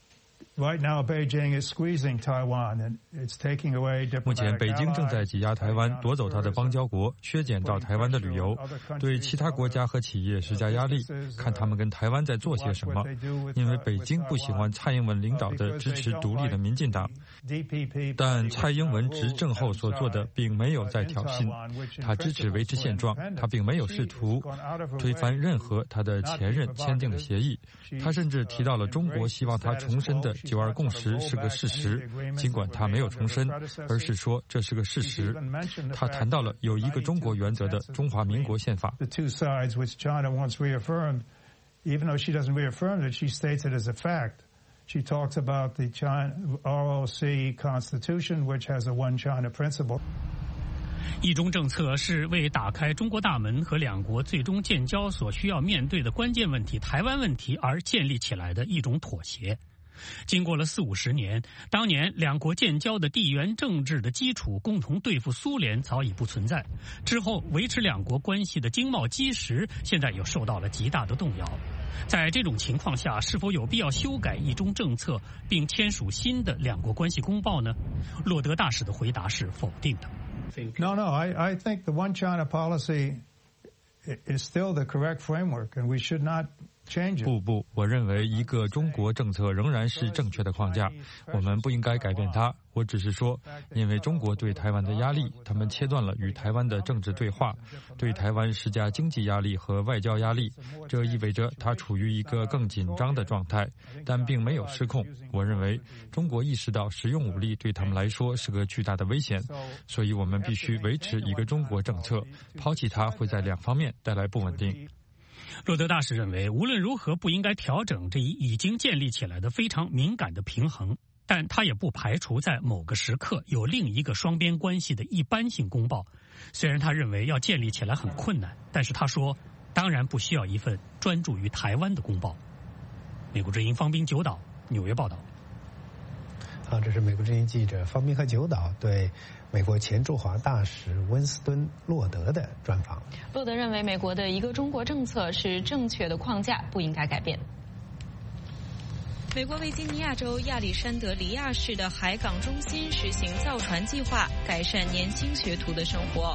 T: 目前，北京正在挤压台湾，夺走它的邦交国，削减到台湾的旅游，对其他国家和企业施加压力，看他们跟台湾在做些什么。因为北京不喜欢蔡英文领导的支持独立的民进党，但蔡英文执政后所做的并没有在挑衅，他支持维持现状，他并没有试图推翻任何他的前任签订的协议，他甚至提到了中国希望他重申的9·2共识是个事实，尽管他没有重申，而是说这是个事实。他谈到了有一个中国原则的中华民国宪法。
S: Even though she doesn't reaffirm it, she states it as a fact. She talks about the ROC Constitution, which has a one China principle.
R: 一中政策是为打开中国大门和两国最终建交所需要面对的关键问题——台湾问题而建立起来的一种妥协。经过了40-50年，当年两国建交的地缘政治的基础，共同对付苏联早已不存在。之后维持两国关系的经贸基石，现在又受到了极大的动摇。在这种情况下，是否有必要修改一中政策，并签署新的两国关系公报呢？洛德大使的回答是否定的。
S: No, I think the One China policy is still the correct framework, and we should not change it.
T: 不，我认为一个中国政策仍然是正确的框架，我们不应该改变它。我只是说，因为中国对台湾的压力，他们切断了与台湾的政治对话，对台湾施加经济压力和外交压力，这意味着它处于一个更紧张的状态，但并没有失控。我认为中国意识到使用武力对他们来说是个巨大的危险，所以我们必须维持一个中国政策，抛弃它会在两方面带来不稳定。
R: 洛德大使认为，无论如何不应该调整这一已经建立起来的非常敏感的平衡，但他也不排除在某个时刻有另一个双边关系的一般性公报。虽然他认为要建立起来很困难，但是他说，当然不需要一份专注于台湾的公报。美国之音方斌九岛纽约报道。
A: 这是美国之音记者方斌和九岛对美国前驻华大使温斯顿·洛德的专访。
B: 洛德认为，美国的一个中国政策是正确的框架，不应该改变。
O: 美国维吉尼亚州亚历山德里亚市的海港中心实行造船计划，改善年轻学徒的生活。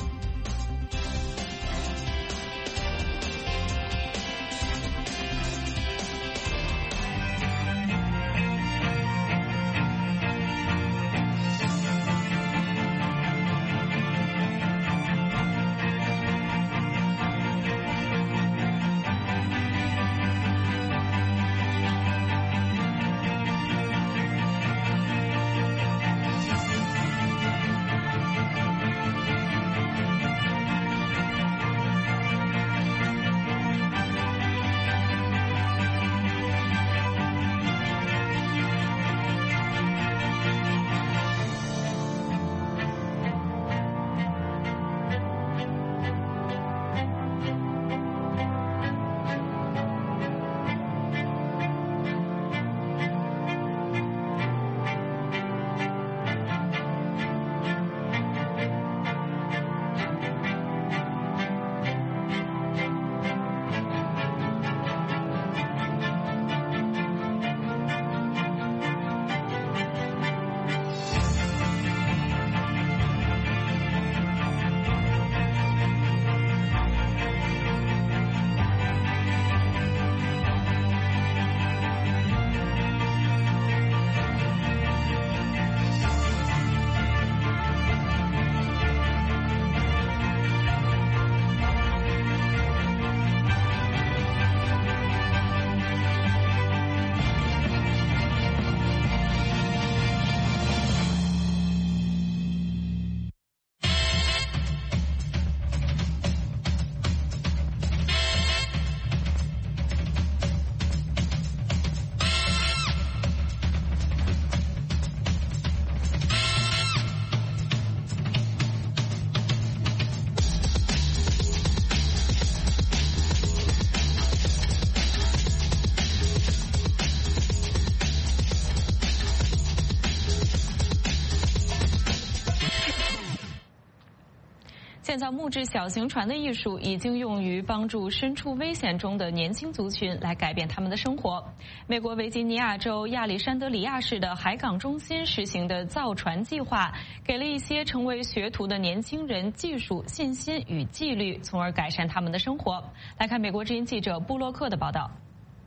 B: 建造木质小型船的艺术已经用于帮助身处危险中的年轻族群来改变他们的生活。美国维吉尼亚州亚历山德里亚市的海港中心实行的造船计划，给了一些成为学徒的年轻人技术、信心与纪律，从而改善他们的生活。来看美国之音记者布洛克的报道。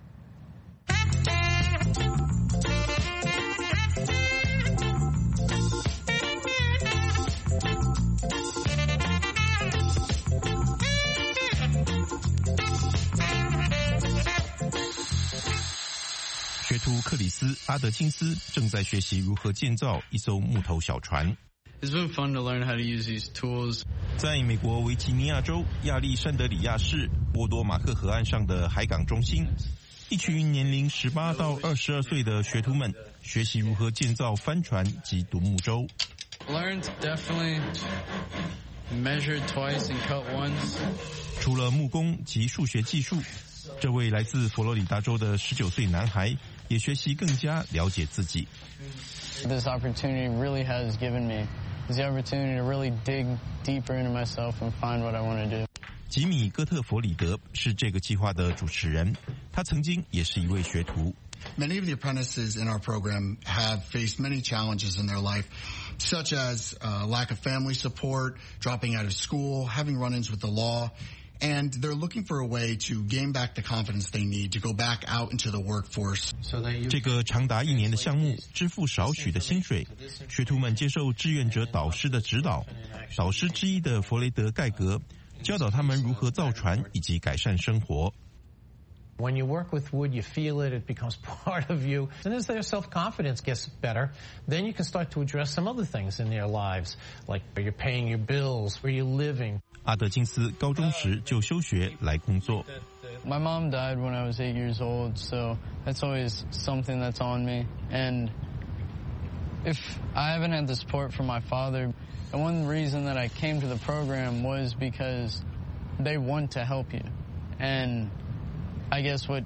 U: 学徒克里斯·阿德金斯正在学习如何建造一艘木头小船。在美国维吉尼亚州亚历山德里亚市波多马克河岸上的海港中心，一群年龄18到22岁的学徒们学习如何建造帆船及独木舟。除了木工及数学技术，这位来自佛罗里达州的19岁男孩也学习更加了解自己。
V: This opportunity really has given me the opportunity to really dig deeper into myself and find what I want to do.
U: 吉米·戈特弗里德是这个计划的主持人，他曾经也是一位学徒。
W: Many of the apprentices in our program have faced many challenges in their life,
G: such as lack of family support, dropping out of school, having run-ins with the law. And they're looking for a way to gain back the confidence they need to go back out into the workforce.
U: 这个长达1年的项目支付少许的薪水，学徒们接受志愿者导师的指导。导师之一的弗雷德·盖格教导他们如何造船以及改善生活。
H: When you work with wood, you feel it, it becomes part of you. And as their self-confidence gets better, then you can start to address some other things in their lives, like where you're paying your bills, where you're living.
U: 阿德金斯高中时就休学来工作。
V: My mom died when I was 8 years old, so that's always something that's on me. And if I haven't had the support from my father, and one reason that I came to the program was because they want to help you. And I guess what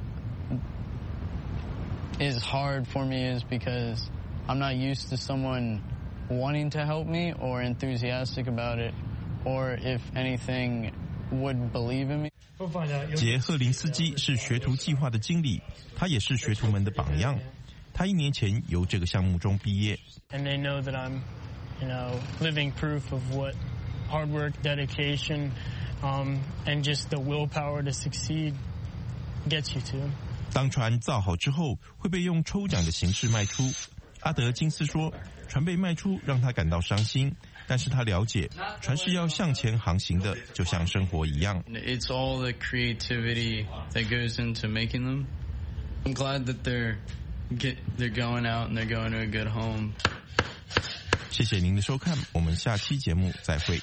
V: is hard for me is because I'm not used to someone wanting to help me or enthusiastic about it, or if anything, would believe in me.
U: 杰赫林斯基是学徒计划的经理，他也是学徒们的榜样。他1年前由这个项目中毕业。
W: And they know that I'm, living proof of what hard work, dedication, and just the willpower to succeed gets you to.
U: 当船造好之后，会被用抽奖的形式卖出。阿德金斯说，船被卖出让他感到伤心，但是他了解，船是要向前航行的，就像生活一样。
V: It's all the creativity that goes into making them. I'm glad that they're going out and they're going to a good home.
U: 谢谢您的收看，我们下期节目再会。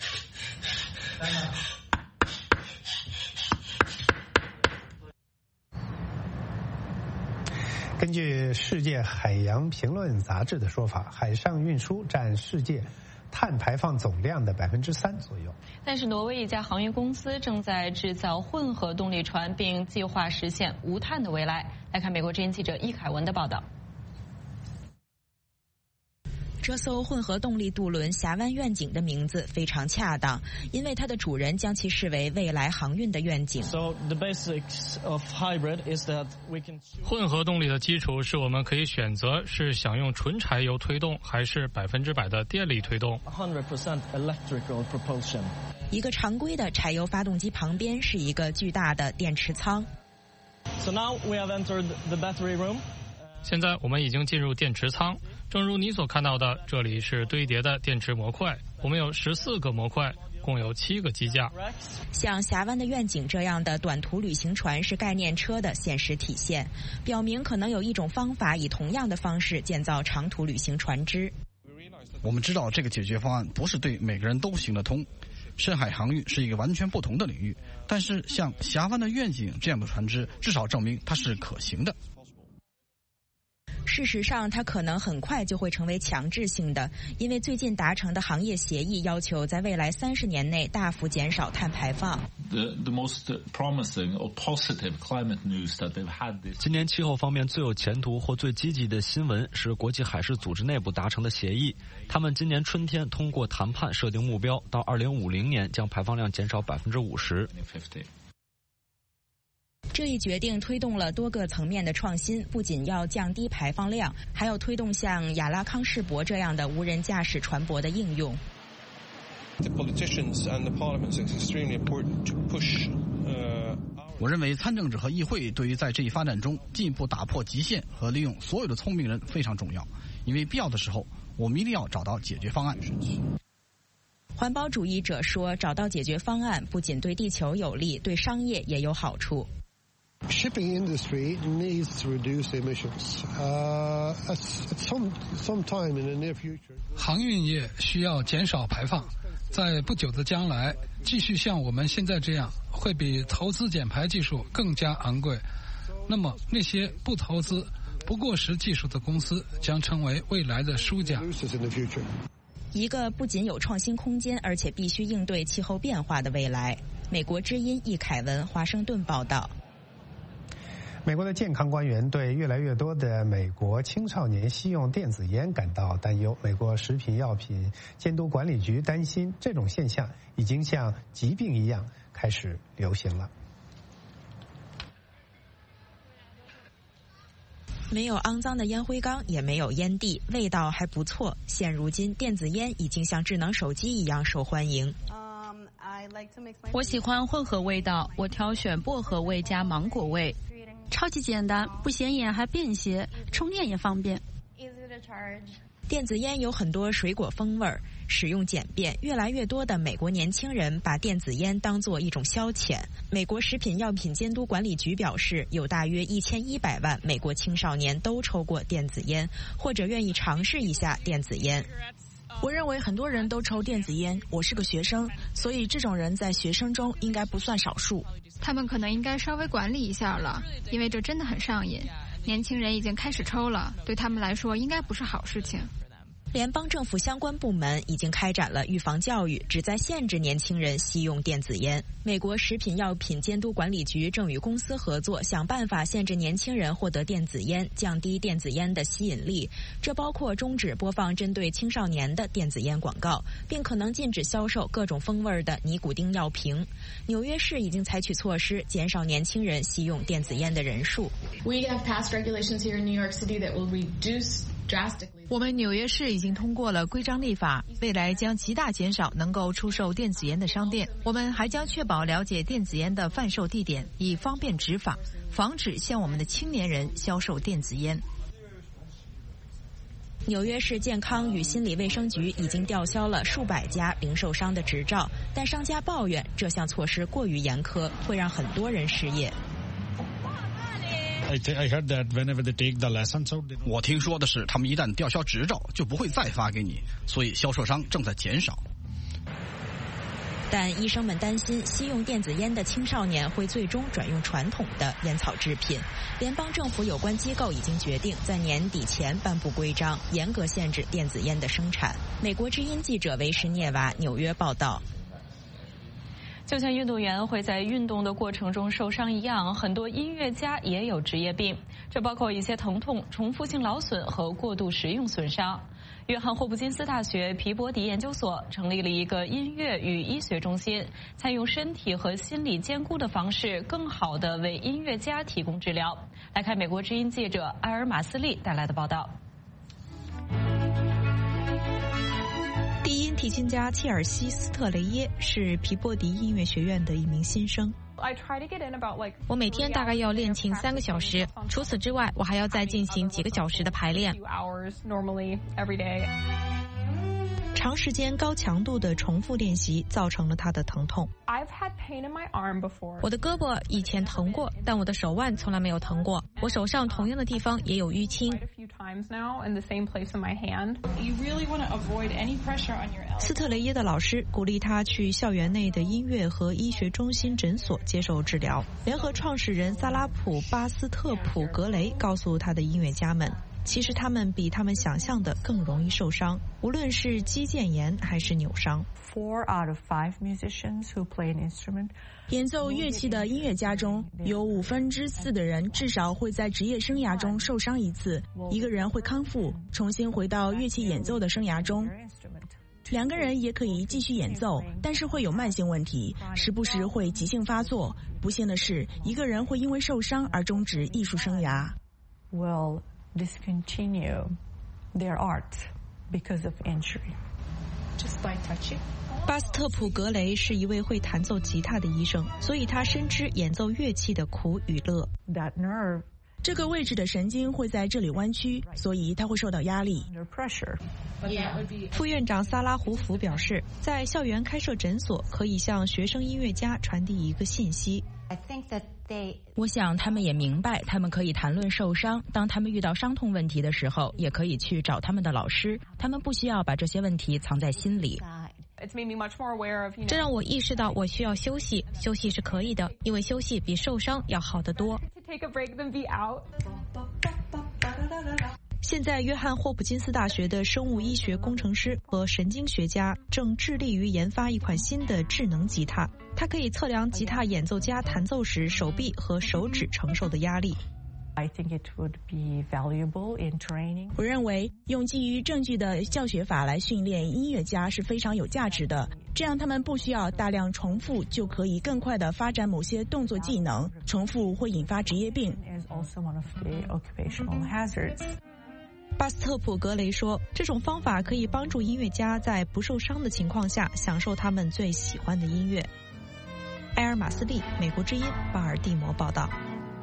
A: 根据世界海洋评论杂志的说法，海上运输占世界碳排放总量的3%左右。
B: 但是挪威一家航运公司正在制造混合动力船，并计划实现无碳的未来。来看美国之音记者易凯文的报道。
C: 这艘混合动力渡轮峡湾愿景的名字非常恰当，因为它的主人将其视为未来航运的愿景。
F: 混合动力的基础是我们可以选择是想用纯柴油推动，还是100%的电力推动。
C: 一个常规的柴油发动机旁边是一个巨大的电池舱。
F: 现在我们已经进入电池舱，正如你所看到的，这里是堆叠的电池模块，我们有14个模块，共有7个机架。
C: 像峡湾的愿景这样的短途旅行船是概念车的现实体现，表明可能有一种方法以同样的方式建造长途旅行船只。
X: 我们知道这个解决方案不是对每个人都行得通，深海航运是一个完全不同的领域，但是像峡湾的愿景这样的船只至少证明它是可行的。
C: 事实上，它可能很快就会成为强制性的，因为最近达成的行业协议要求在未来30年内大幅减少碳排放。
D: 今年气候方面最有前途或最积极的新闻是国际海事组织内部达成的协议，他们今年春天通过谈判设定目标，到2050年将排放量减少50%。
C: 这一决定推动了多个层面的创新，不仅要降低排放量，还要推动像亚拉康世博这样的无人驾驶船舶的应用。
X: 我认为参政者和议会对于在这一发展中进一步打破极限和利用所有的聪明人非常重要，因为必要的时候，我们一定要找到解决方案。
C: 环保主义者说，找到解决方案不仅对地球有利，对商业也有好处。
Y: Shipping industry needs to reduce emissions. At some time in the near future.
Z: 航运业需要减少排放，在不久的将来，继续像我们现在这样，会比投资减排技术更加昂贵。那么，那些不投资、不过时技术的公司将成为未来的输家。
C: 一个不仅有创新空间，而且必须应对气候变化的未来。美国之音易凯文，华盛顿报道。
A: 美国的健康官员对越来越多的美国青少年吸用电子烟感到担忧。美国食品药品监督管理局担心这种现象已经像疾病一样开始流行了。
C: 没有肮脏的烟灰缸，也没有烟蒂，味道还不错。现如今，电子烟已经像智能手机一样受欢迎。
I: 我喜欢混合味道，我挑选薄荷味加芒果味，超级简单，不显眼还便携，充电也方便。
C: 电子烟有很多水果风味，使用简便，越来越多的美国年轻人把电子烟当作一种消遣。美国食品药品监督管理局表示，有大约1100万美国青少年都抽过电子烟，或者愿意尝试一下电子烟。我认为很多人都抽电子烟，我是个学生，所以这种人在学生中应该不算少数。
J: 他们可能应该稍微管理一下了，因为这真的很上瘾。年轻人已经开始抽了，对他们来说应该不是好事情。
C: 联邦政府相关部门已经开展了预防教育，旨在限制年轻人吸用电子烟。美国食品药品监督管理局正与公司合作，想办法限制年轻人获得电子烟，降低电子烟的吸引力。这包括终止播放针对青少年的电子烟广告，并可能禁止销售各种风味的尼古丁药瓶。纽约市已经采取措施，减少年轻人吸用电子烟的人数。
K: We have passed regulations here in New York City that will reduce drastically.
L: 我们纽约市已经通过了规章立法，未来将极大减少能够出售电子烟的商店。我们还将确保了解电子烟的贩售地点，以方便执法，防止向我们的青年人销售电子烟。
C: 纽约市健康与心理卫生局已经吊销了数百家零售商的执照，但商家抱怨这项措施过于严苛，会让很多人失业。
X: 我听说的是，他们一旦吊销执照，就不会再发给你，所以销售商正在减少。
C: 但医生们担心，吸用电子烟的青少年会最终转用传统的烟草制品。联邦政府有关机构已经决定在年底前颁布规章，严格限制电子烟的生产。美国之音记者维什涅娃纽约报道。
B: 就像运动员会在运动的过程中受伤一样，很多音乐家也有职业病，这包括一些疼痛、重复性劳损和过度食用损伤。约翰霍普金斯大学皮博迪研究所成立了一个音乐与医学中心，采用身体和心理兼顾的方式，更好地为音乐家提供治疗。来看美国之音记者埃尔马斯利带来的报道。
C: 低音提琴家切尔西·斯特雷耶是皮博迪音乐学院的一名新生。
J: 我每天大概要练琴3个小时，除此之外，我还要再进行几个小时的排练。
C: 长时间高强度的重复练习造成了他的疼痛。
J: 我的胳膊以前疼过，但我的手腕从来没有疼过。我手上同样的地方也有淤青。
C: 斯特雷耶的老师鼓励他去校园内的音乐和医学中心诊所接受治疗。联合创始人萨拉普·巴斯特普格雷告诉他的音乐家们，其实他们比他们想象的更容易受伤，无论是肌腱炎还是扭伤。
M: 4 out of 5 musicians who play an instrument.
C: 演奏乐器的音乐家中有4/5的人至少会在职业生涯中受伤一次，一个人会康复，重新回到乐器演奏的生涯中。2个人也可以继续演奏，但是会有慢性问题，时不时会急性发作。不幸的是，一个人会因为受伤而终止艺术生涯。
M: Will discontinue their art because of injury. Just by touching.
C: 巴斯特普格雷是一位会弹奏吉他的医生，所以他深知演奏乐器的苦与乐。
M: That nerve.
C: 这个位置的神经会在这里弯曲，所以他会受到压力。副院长萨拉胡福表示，在校园开设诊所可以向学生音乐家传递一个信息。我想他们也明白，他们可以谈论受伤，当他们遇到伤痛问题的时候，也可以去找他们的老师，他们不需要把这些问题藏在心里。
J: 这让我意识到我需要休息，休息是可以的，因为休息比受伤要好得多。
C: 现在，约翰霍普金斯大学的生物医学工程师和神经学家正致力于研发一款新的智能吉他，它可以测量吉他演奏家弹奏时手臂和手指承受的压力。
M: I think it would be valuable in training.
C: 我认为用基于证据的教学法来训练音乐家是非常有价值的，这样他们不需要大量重复，就可以更快地发展某些动作技能。重复会引发职业病。
O: 巴斯特普格雷说，这种方法可以帮助音乐家在不受伤的情况下享受他们最喜欢的音乐。埃尔马斯利，美国之音，巴尔的摩报道。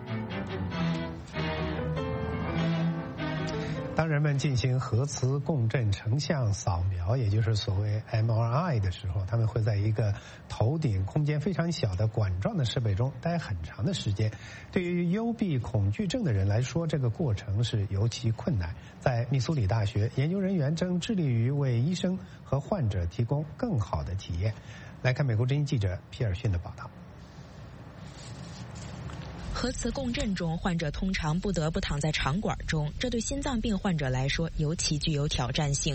A: 当人们进行核磁共振成像扫描，也就是所谓 MRI 的时候，他们会在一个头顶空间非常小的管状的设备中待很长的时间。对于幽闭恐惧症的人来说，这个过程是尤其困难。在密苏里大学，研究人员正致力于为医生和患者提供更好的体验。来看美国之音记者皮尔逊的报道。
E: 核磁共振中，患者通常不得不躺在肠管中，这对心脏病患者来说尤其具有挑战性。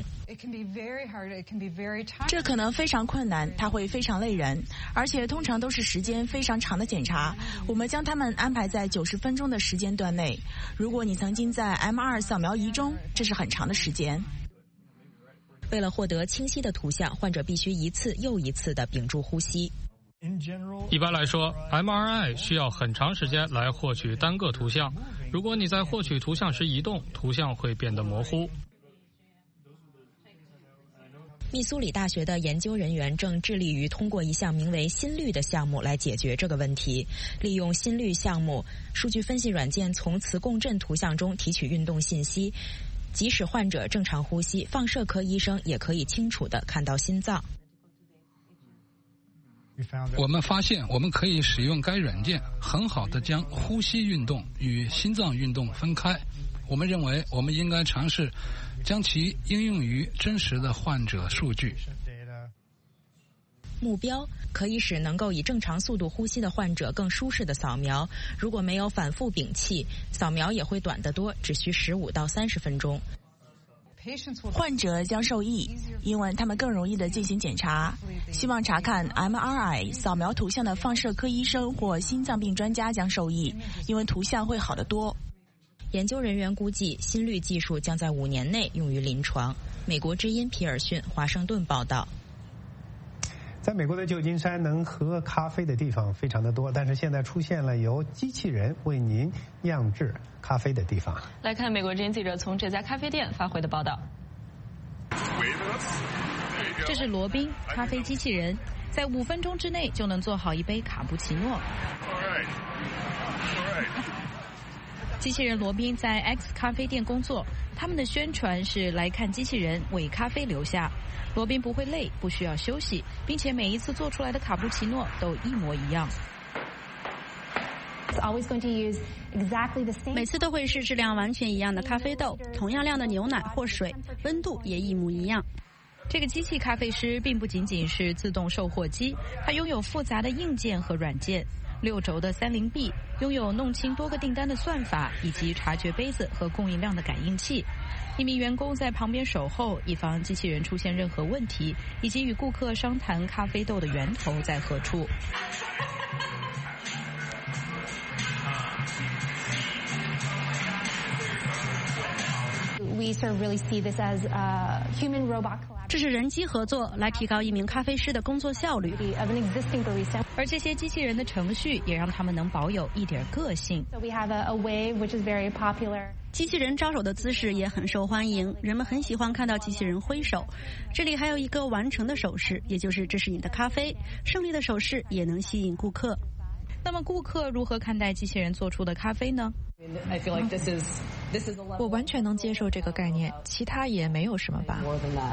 C: 这可能非常困难，它会非常累人，而且通常都是时间非常长的检查。我们将它们安排在90分钟的时间段内。如果你曾经在 M2 扫描仪中，这是很长的时间。
E: 为了获得清晰的图像，患者必须一次又一次地屏住呼吸。
F: 一般来说 ，MRI 需要很长时间来获取单个图像。如果你在获取图像时移动，图像会变得模糊。
E: 密苏里大学的研究人员正致力于通过一项名为心率的项目来解决这个问题。利用心率项目，数据分析软件从磁共振图像中提取运动信息，即使患者正常呼吸，放射科医生也可以清楚地看到心脏。
Z: 我们发现，我们可以使用该软件很好地将呼吸运动与心脏运动分开。我们认为，我们应该尝试将其应用于真实的患者数据。
E: 目标可以使能够以正常速度呼吸的患者更舒适的扫描。如果没有反复屏气，扫描也会短得多，只需15到30分钟。
C: 患者将受益，因为他们更容易地进行检查。希望查看 MRI 扫描图像的放射科医生或心脏病专家将受益，因为图像会好得多。
E: 研究人员估计，心率技术将在5年内用于临床。美国之音皮尔逊，华盛顿报道。
A: 在美国的旧金山，能喝咖啡的地方非常的多，但是现在出现了由机器人为您酿制咖啡的地方。
B: 来看美国之音记者从这家咖啡店发回的报道。
O: 这是罗宾咖啡机器人，在5分钟之内就能做好一杯卡布奇诺。机器人罗宾在 X 咖啡店工作，他们的宣传是来看机器人为咖啡留下。罗宾不会累，不需要休息，并且每一次做出来的卡布奇诺都一模一样。
I: 每次都会是质量完全一样的咖啡豆，同样量的牛奶或水，温度也一模一样。
O: 这个机器咖啡师并不仅仅是自动售货机，它拥有复杂的硬件和软件，6轴的30臂，拥有弄清多个订单的算法，以及察觉杯子和供应量的感应器。一名员工在旁边守候，以防机器人出现任何问题，以及与顾客商谈咖啡豆的源头在何处。
I: 这是人机合作来提高一名咖啡师的工作效率，
O: 而这些机器人的程序也让他们能保有一点个性。
I: 机器人招手的姿势也很受欢迎，人们很喜欢看到机器人挥手。这里还有一个完成的手势，也就是这是你的咖啡。胜利的手势也能吸引顾客。
O: 那么顾客如何看待机器人做出的咖啡呢？
M: 我完全能接受这个概念，其他也没有什么吧。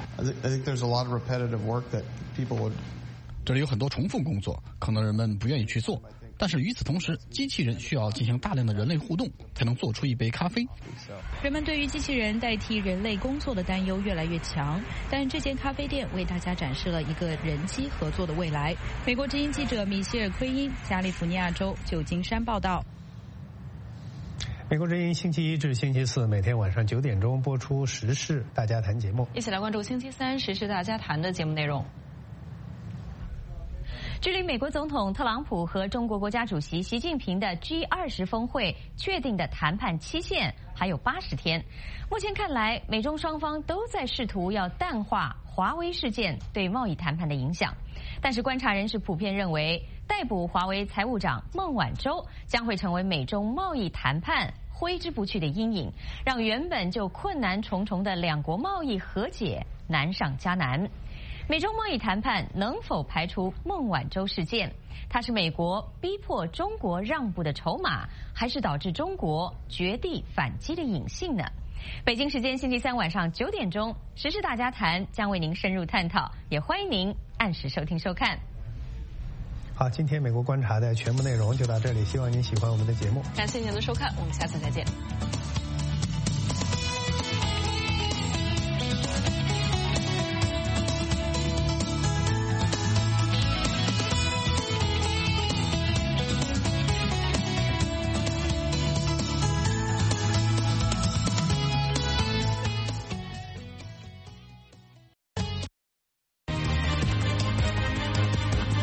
X: 这里有很多重复工作，可能人们不愿意去做。但是与此同时，机器人需要进行大量的人类互动，才能做出一杯咖啡。
O: 人们对于机器人代替人类工作的担忧越来越强，但这间咖啡店为大家展示了一个人机合作的未来。美国之音记者米歇尔·奎因，加利福尼亚州旧金山报道。
A: 美国之音星期一至星期四每天晚上9点钟播出时事大家谈节目，
B: 一起来关注星期三时事大家谈的节目内容。
N: 距离美国总统特朗普和中国国家主席习近平的 G20 峰会确定的谈判期限还有80天。目前看来，美中双方都在试图要淡化华为事件对贸易谈判的影响。但是观察人士普遍认为，逮捕华为财务长孟晚舟将会成为美中贸易谈判挥之不去的阴影，让原本就困难重重的两国贸易和解难上加难。美中贸易谈判能否排除孟晚舟事件？它是美国逼迫中国让步的筹码，还是导致中国绝地反击的隐性呢？北京时间星期三晚上9点钟，时事大家谈将为您深入探讨，也欢迎您按时收听收看。
A: 好，今天美国观察的全部内容就到这里，希望您喜欢我们的节目。
B: 感谢您的收看，我们下次再见。